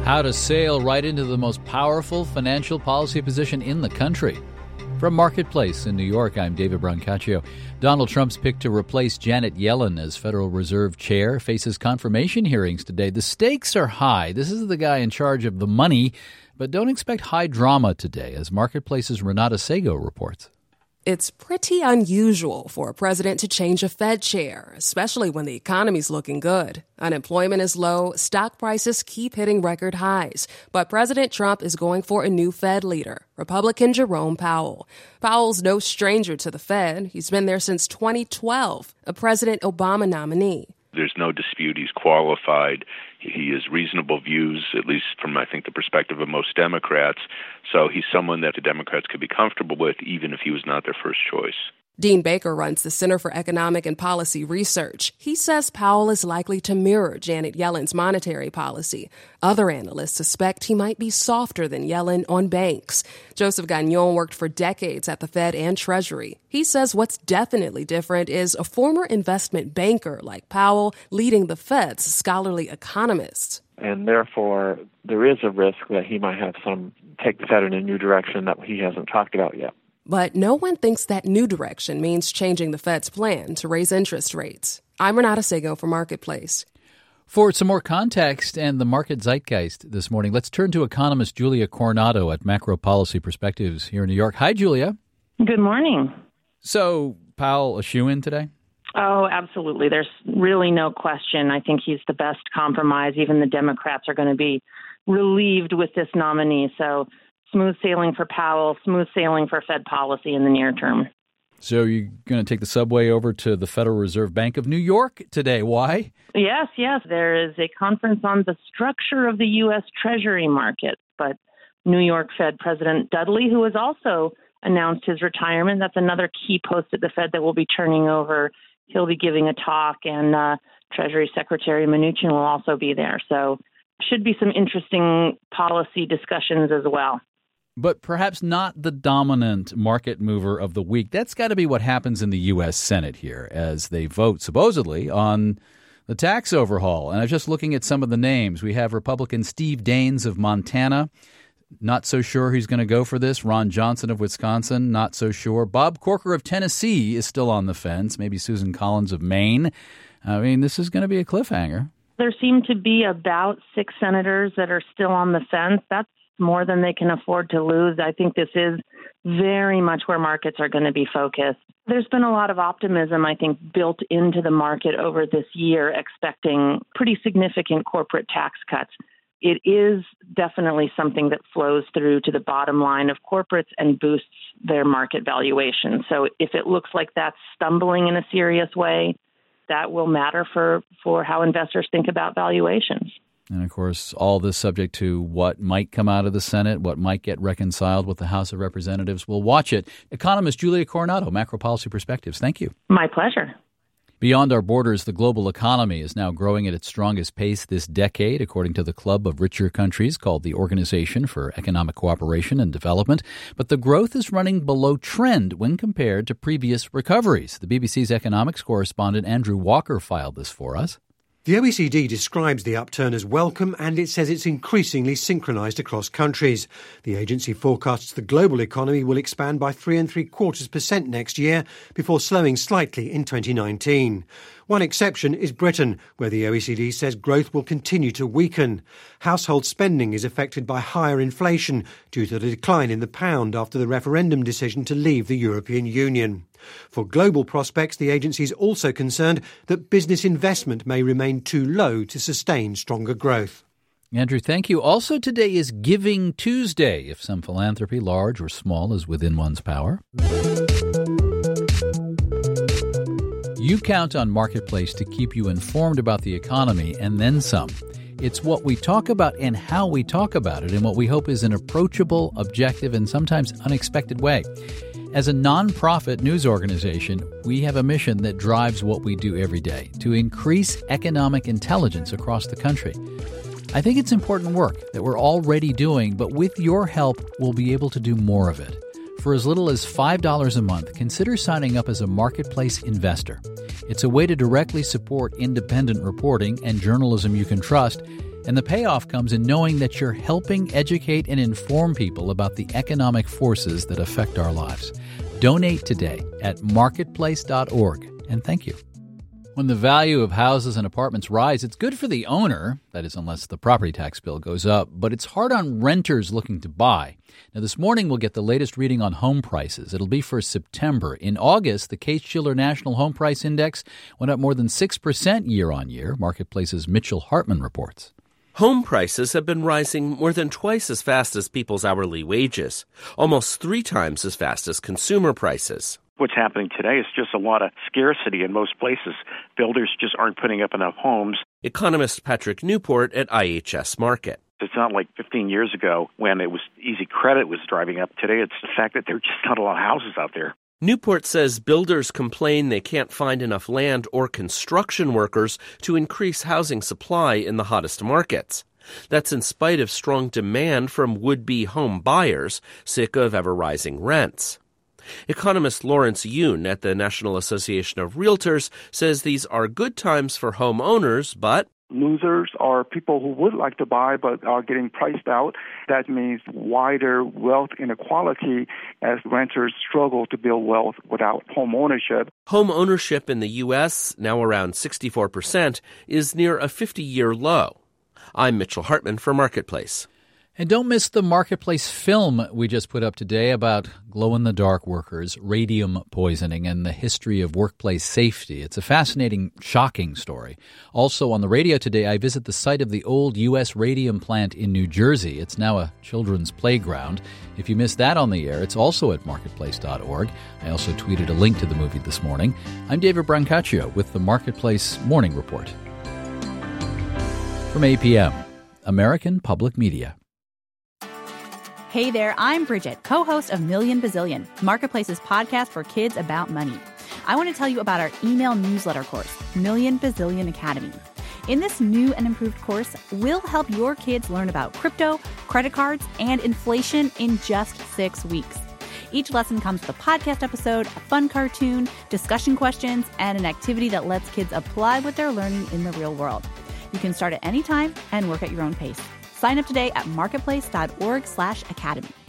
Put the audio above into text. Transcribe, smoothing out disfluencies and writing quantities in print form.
How to sail right into the most powerful financial policy position in the country. From Marketplace in New York, I'm David Brancaccio. Donald Trump's pick to replace Janet Yellen as Federal Reserve Chair faces confirmation hearings today. The stakes are high. This is the guy in charge of the money, but don't expect high drama today, as Marketplace's Renata Sego reports. It's pretty unusual for a president to change a Fed chair, especially when the economy's looking good. Unemployment is low, stock prices keep hitting record highs. But President Trump is going for a new Fed leader, Republican Jerome Powell. Powell's no stranger to the Fed. He's been there since 2012, a President Obama nominee. There's no dispute he's qualified. He has reasonable views, at least from, I think, the perspective of most Democrats. So he's someone that the Democrats could be comfortable with, even if he was not their first choice. Dean Baker runs the Center for Economic and Policy Research. He says Powell is likely to mirror Janet Yellen's monetary policy. Other analysts suspect he might be softer than Yellen on banks. Joseph Gagnon worked for decades at the Fed and Treasury. He says what's definitely different is a former investment banker like Powell leading the Fed's scholarly economists. And therefore, there is a risk that he might have take the Fed in a new direction that he hasn't talked about yet. But no one thinks that new direction means changing the Fed's plan to raise interest rates. I'm Renata Sego for Marketplace. For some more context and the market zeitgeist this morning, let's turn to economist Julia Coronado at Macro Policy Perspectives here in New York. Hi, Julia. Good morning. So, Powell a shoo-in today? Oh, absolutely. There's really no question. I think he's the best compromise. Even the Democrats are going to be relieved with this nominee. So smooth sailing for Powell, smooth sailing for Fed policy in the near term. So you're going to take the subway over to the Federal Reserve Bank of New York today. Why? Yes. There is a conference on the structure of the U.S. Treasury market. But New York Fed President Dudley, who has also announced his retirement, that's another key post at the Fed that will be turning over. He'll be giving a talk, and Treasury Secretary Mnuchin will also be there. So should be some interesting policy discussions as well. But perhaps not the dominant market mover of the week. That's got to be what happens in the U.S. Senate here as they vote, supposedly, on the tax overhaul. And I was just looking at some of the names. We have Republican Steve Daines of Montana. Not so sure he's going to go for this. Ron Johnson of Wisconsin, not so sure. Bob Corker of Tennessee is still on the fence. Maybe Susan Collins of Maine. I mean, this is going to be a cliffhanger. There seem to be about 6 senators that are still on the fence. That's more than they can afford to lose. I think this is very much where markets are going to be focused. There's been a lot of optimism, I think, built into the market over this year, expecting pretty significant corporate tax cuts. It is definitely something that flows through to the bottom line of corporates and boosts their market valuation. So if it looks like that's stumbling in a serious way, that will matter for how investors think about valuations. And, of course, all this subject to what might come out of the Senate, what might get reconciled with the House of Representatives. We'll watch it. Economist Julia Coronado, Macro Policy Perspectives. Thank you. My pleasure. Beyond our borders, the global economy is now growing at its strongest pace this decade, according to the Club of Richer Countries called the Organization for Economic Cooperation and Development. But the growth is running below trend when compared to previous recoveries. The BBC's economics correspondent Andrew Walker filed this for us. The OECD describes the upturn as welcome, and it says it's increasingly synchronised across countries. The agency forecasts the global economy will expand by 3.75% next year before slowing slightly in 2019. One exception is Britain, where the OECD says growth will continue to weaken. Household spending is affected by higher inflation due to the decline in the pound after the referendum decision to leave the European Union. For global prospects, the agency is also concerned that business investment may remain too low to sustain stronger growth. Andrew, thank you. Also today is Giving Tuesday, if some philanthropy, large or small, is within one's power. You count on Marketplace to keep you informed about the economy and then some. It's what we talk about and how we talk about it in what we hope is an approachable, objective, and sometimes unexpected way. As a nonprofit news organization, we have a mission that drives what we do every day, to increase economic intelligence across the country. I think it's important work that we're already doing, but with your help, we'll be able to do more of it. For as little as $5 a month, consider signing up as a Marketplace investor. It's a way to directly support independent reporting and journalism you can trust, And the payoff comes in knowing that you're helping educate and inform people about the economic forces that affect our lives. Donate today at marketplace.org. And thank you. When the value of houses and apartments rise, it's good for the owner, that is, unless the property tax bill goes up, but it's hard on renters looking to buy. Now, this morning we'll get the latest reading on home prices. It'll be for September. In August, the Case-Shiller National Home Price Index went up more than 6% year on year, Marketplace's Mitchell Hartman reports. Home prices have been rising more than twice as fast as people's hourly wages, almost 3 times as fast as consumer prices. What's happening today is just a lot of scarcity in most places. Builders just aren't putting up enough homes. Economist Patrick Newport at IHS Markit. It's not like 15 years ago when it was easy credit was driving up. Today it's the fact that there are just not a lot of houses out there. Newport says builders complain they can't find enough land or construction workers to increase housing supply in the hottest markets. That's in spite of strong demand from would-be home buyers sick of ever-rising rents. Economist Lawrence Yoon at the National Association of Realtors says these are good times for homeowners, but losers are people who would like to buy but are getting priced out. That means wider wealth inequality as renters struggle to build wealth without home ownership. Home ownership in the U.S., now around 64%, is near a 50-year low. I'm Mitchell Hartman for Marketplace. And don't miss the Marketplace film we just put up today about glow-in-the-dark workers, radium poisoning, and the history of workplace safety. It's a fascinating, shocking story. Also on the radio today, I visit the site of the old U.S. radium plant in New Jersey. It's now a children's playground. If you missed that on the air, it's also at marketplace.org. I also tweeted a link to the movie this morning. I'm David Brancaccio with the Marketplace Morning Report. From APM, American Public Media. Hey there, I'm Bridget, co-host of Million Bazillion, Marketplace's podcast for kids about money. I want to tell you about our email newsletter course, Million Bazillion Academy. In this new and improved course, we'll help your kids learn about crypto, credit cards, and inflation in just 6 weeks. Each lesson comes with a podcast episode, a fun cartoon, discussion questions, and an activity that lets kids apply what they're learning in the real world. You can start at any time and work at your own pace. Sign up today at marketplace.org/academy.